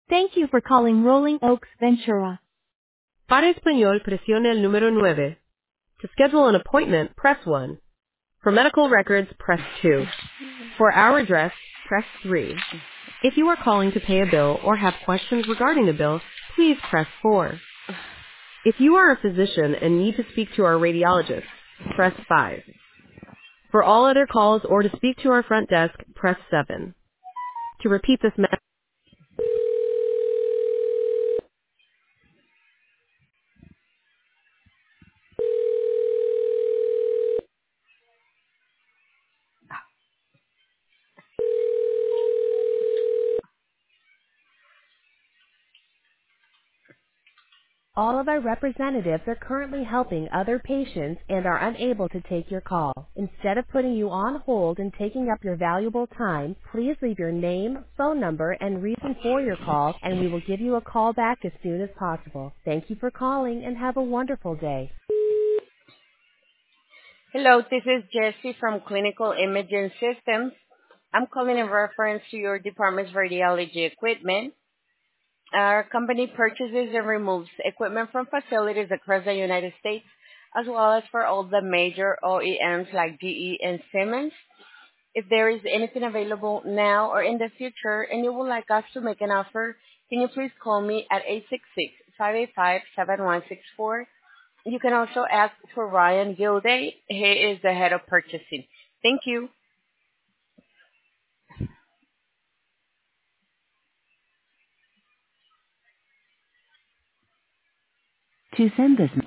Thank you for calling Rolling Oaks Ventura. Para español, presione el número 9. To schedule an appointment, press 1. For medical records, press 2. For our address, press 3. If you are calling to pay a bill or have questions regarding a bill, please press 4. If you are a physician and need to speak to our radiologist, press 5. For all other calls or to speak to our front desk, press 7. To repeat this message, all of our representatives are currently helping other patients and are unable to take your call. Instead of putting you on hold and taking up your valuable time, please leave your name, phone number, and reason for your call, and we will give you a call back as soon as possible. Thank you for calling and have a wonderful day. Hello, this is Jessie from Clinical Imaging Systems. I'm calling in reference to your department's radiology equipment. Our company purchases and removes equipment from facilities across the United States, as well as for all the major OEMs like GE and Siemens. If there is anything available now or in the future and you would like us to make an offer, can you please call me at 866-585-7164? You can also ask for Ryan Gilday. He is the head of purchasing. Thank you. To send this